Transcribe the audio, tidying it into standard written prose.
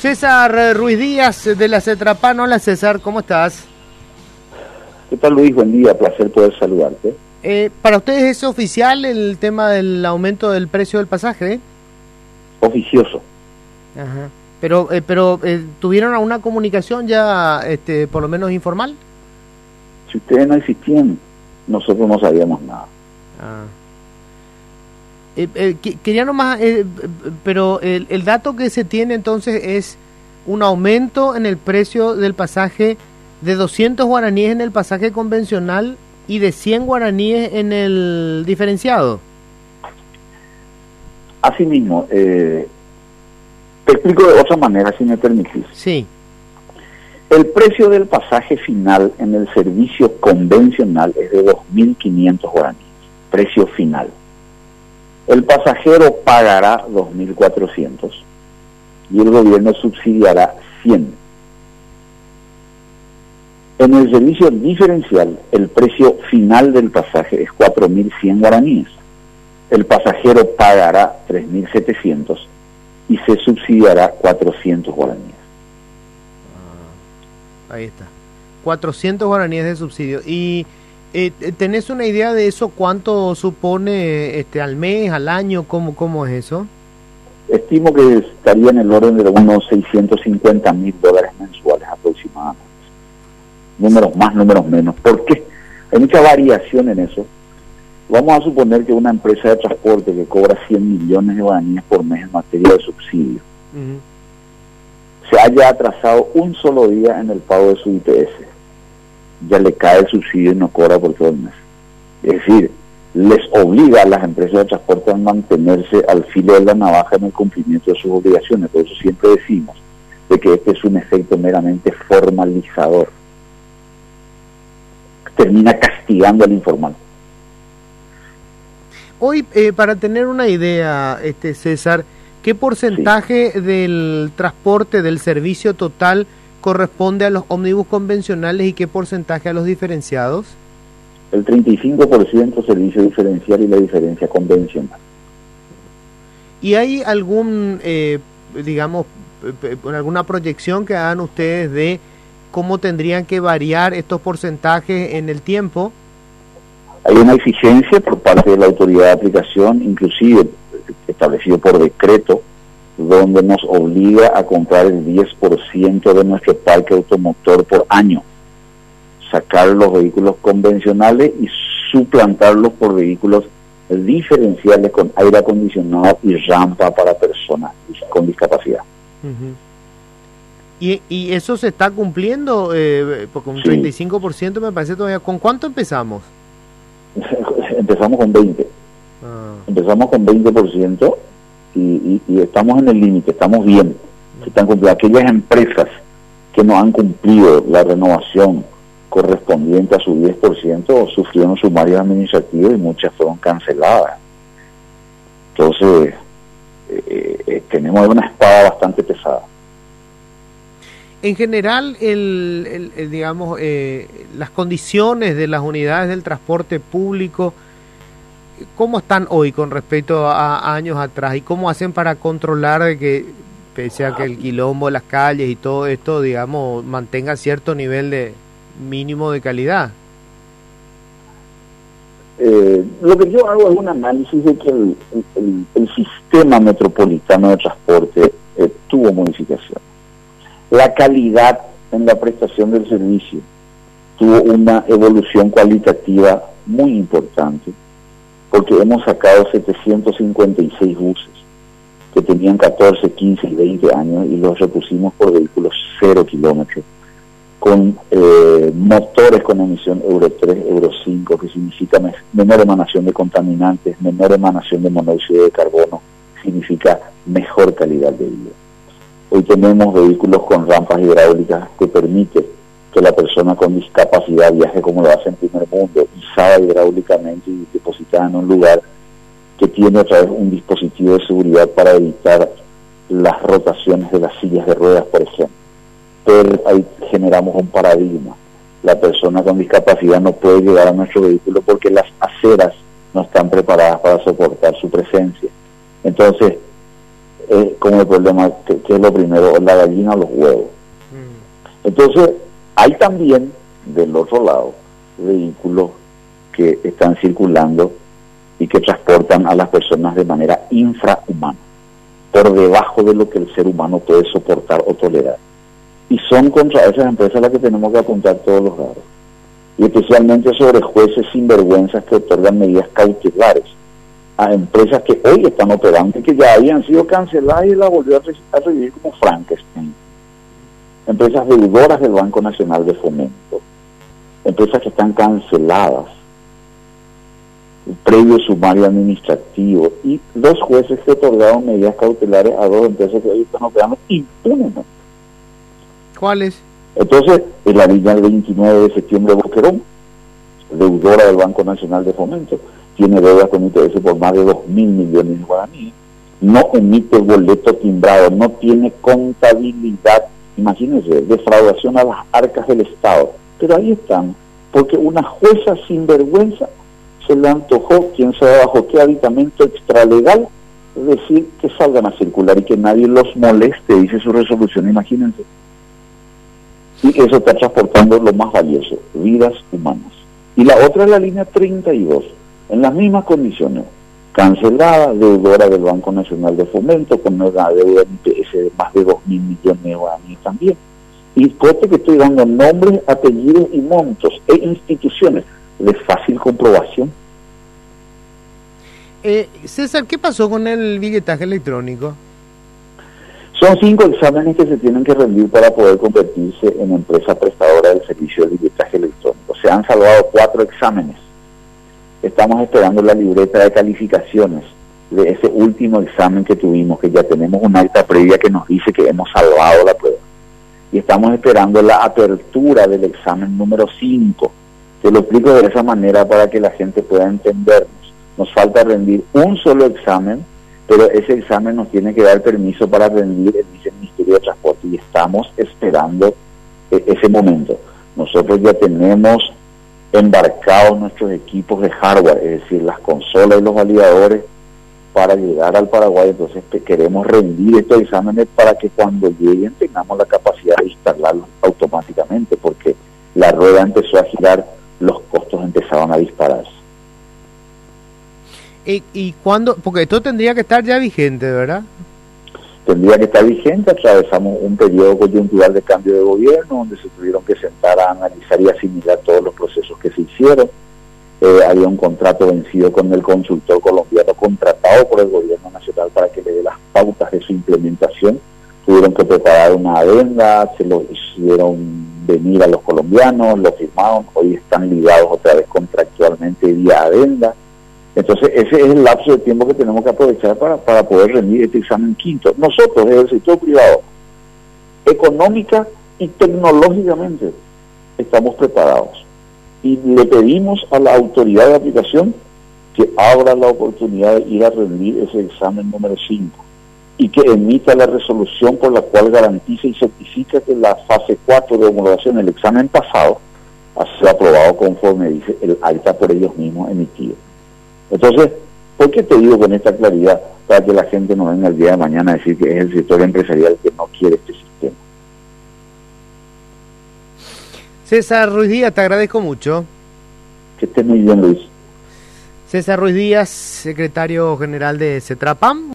César Ruiz Díaz de la Cetrapan. Hola César, ¿cómo estás? ¿Qué tal, Luis? Buen día, placer poder saludarte. ¿Para ustedes es oficial el tema del aumento del precio del pasaje? Oficioso. Ajá. Pero ¿tuvieron alguna comunicación ya, por lo menos informal? Si ustedes no existían, nosotros no sabíamos nada. Quería nomás, pero el dato que se tiene entonces es un aumento en el precio del pasaje de 200 guaraníes en el pasaje convencional y de 100 guaraníes en el diferenciado. Así mismo, te explico de otra manera, si me permitís. Sí. El precio del pasaje final en el servicio convencional es de 2.500 guaraníes, precio final. El pasajero pagará 2.400 y el gobierno subsidiará 100. En el servicio diferencial, el precio final del pasaje es 4.100 guaraníes. El pasajero pagará 3.700 y se subsidiará 400 guaraníes. Ahí está. 400 guaraníes de subsidio. ¿Y tenés una idea de eso? ¿Cuánto supone al mes, al año? ¿Cómo es eso? Estimo que estaría en el orden de unos $650,000 mensuales aproximadamente. Números más, números menos. ¿Por qué? Hay mucha variación en eso. Vamos a suponer que una empresa de transporte que cobra 100 millones de guaraníes por mes en materia de subsidio se haya atrasado un solo día en el pago de su IPS, ya le cae el subsidio y no cobra por todo el mes. Es decir, les obliga a las empresas de transporte a mantenerse al filo de la navaja en el cumplimiento de sus obligaciones. Por eso siempre decimos de que este es un efecto meramente formalizador. Termina castigando al informal. Hoy, para tener una idea, César, ¿qué porcentaje del transporte, del servicio total, corresponde a los ómnibus convencionales y qué porcentaje a los diferenciados? El 35% servicio diferencial y la diferencia convencional. ¿Y hay algún, alguna proyección que hagan ustedes de cómo tendrían que variar estos porcentajes en el tiempo? Hay una exigencia por parte de la autoridad de aplicación, inclusive establecido por decreto, donde nos obliga a comprar el 10% de nuestro parque automotor por año, sacar los vehículos convencionales y suplantarlos por vehículos diferenciales con aire acondicionado y rampa para personas con discapacidad. ¿Y eso se está cumpliendo? Porque un 35% me parece todavía. ¿Con cuánto empezamos? Empezamos con 20. Empezamos con 20% y estamos en el límite, estamos bien. Se están cumpliendo. Aquellas empresas que no han cumplido la renovación correspondiente a su 10% sufrieron sumarios administrativos y muchas fueron canceladas. Entonces, tenemos una espada bastante pesada. En general, las condiciones de las unidades del transporte público, ¿cómo están hoy con respecto a años atrás? ¿Y cómo hacen para controlar de que, pese a que el quilombo de las calles y todo esto, mantenga cierto nivel de mínimo de calidad? Lo que yo hago es un análisis de que el sistema metropolitano de transporte tuvo modificación. La calidad en la prestación del servicio tuvo una evolución cualitativa muy importante, porque hemos sacado 756 buses que tenían 14, 15 y 20 años y los repusimos por vehículos 0 kilómetros, con motores con emisión Euro 3, Euro 5, que significa menor emanación de contaminantes, menor emanación de monóxido de carbono, significa mejor calidad de vida. Hoy tenemos vehículos con rampas hidráulicas que permiten que la persona con discapacidad viaje como lo hace en primer mundo, izada hidráulicamente y depositada en un lugar que tiene otra vez un dispositivo de seguridad para evitar las rotaciones de las sillas de ruedas, por ejemplo. Pero ahí generamos un paradigma. La persona con discapacidad no puede llegar a nuestro vehículo porque las aceras no están preparadas para soportar su presencia. Entonces, como el problema que es lo primero, la gallina o los huevos. Entonces, hay también del otro lado vehículos que están circulando y que transportan a las personas de manera infrahumana, por debajo de lo que el ser humano puede soportar o tolerar. Y son contra esas empresas las que tenemos que apuntar todos los dados. Y especialmente sobre jueces sinvergüenzas que otorgan medidas cautelares a empresas que hoy están operando y que ya habían sido canceladas y la volvió a revivir como Frankenstein. Empresas deudoras del Banco Nacional de Fomento, empresas que están canceladas, previo sumario administrativo, y dos jueces que otorgaron medidas cautelares a dos empresas que hoy están operando impunemente. ¿Cuáles? Entonces, en la línea del 29 de septiembre, Boquerón, deudora del Banco Nacional de Fomento, tiene deudas con interés por más de 2.000 millones de guaraníes, no emite boleto timbrado, no tiene contabilidad, imagínense, defraudación a las arcas del Estado, pero ahí están, porque una jueza sinvergüenza se le antojó, quien sabe bajo qué aditamento extralegal, decir que salgan a circular y que nadie los moleste, dice su resolución, imagínense. Y eso está transportando lo más valioso, vidas humanas. Y la otra es la línea 32, en las mismas condiciones, cancelada, deudora del Banco Nacional de Fomento, con una deuda en IPS de más de 2.000 millones de guaraníes también. Y puesto que estoy dando nombres, apellidos y montos e instituciones de fácil comprobación. César, ¿qué pasó con el billetaje electrónico? Son 5 exámenes que se tienen que rendir para poder convertirse en empresa prestadora del servicio de billetaje electrónico. Se han salvado 4 exámenes. Estamos esperando la libreta de calificaciones de ese último examen que tuvimos, que ya tenemos una acta previa que nos dice que hemos salvado la prueba. Y estamos esperando la apertura del examen número 5. Te lo explico de esa manera para que la gente pueda entendernos. Nos falta rendir un solo examen, pero ese examen nos tiene que dar permiso para rendir el Ministerio de Transporte y estamos esperando ese momento. Nosotros ya tenemos embarcados nuestros equipos de hardware, es decir, las consolas y los validadores para llegar al Paraguay. Entonces queremos rendir estos exámenes para que cuando lleguen tengamos la capacidad de instalarlos automáticamente, porque la rueda empezó a girar, los costos empezaban a dispararse. ¿Y cuándo? Porque esto tendría que estar ya vigente, ¿verdad? Tendría que estar vigente. Atravesamos un periodo coyuntural de cambio de gobierno donde se tuvieron que sentar a analizar y asimilar todos los procesos que se hicieron. Había un contrato vencido con el consultor colombiano contratado por el gobierno nacional para que le dé las pautas de su implementación. Tuvieron que preparar una adenda, se lo hicieron venir a los colombianos, lo firmaron, hoy están ligados otra vez contractualmente vía adenda. Entonces ese es el lapso de tiempo que tenemos que aprovechar para poder rendir este examen quinto. Nosotros, desde el sector privado, económica y tecnológicamente, estamos preparados. Y le pedimos a la autoridad de aplicación que abra la oportunidad de ir a rendir ese examen número 5 y que emita la resolución por la cual garantiza y certifica que la fase 4 de homologación, el examen pasado, ha sido aprobado conforme dice el acta por ellos mismos emitido. Entonces, ¿por qué te digo con esta claridad? Para que la gente no venga el día de mañana a decir que es el sector empresarial que no quiere este sistema. César Ruiz Díaz, te agradezco mucho. Que esté muy bien, Luis. César Ruiz Díaz, secretario general de CETRAPAM.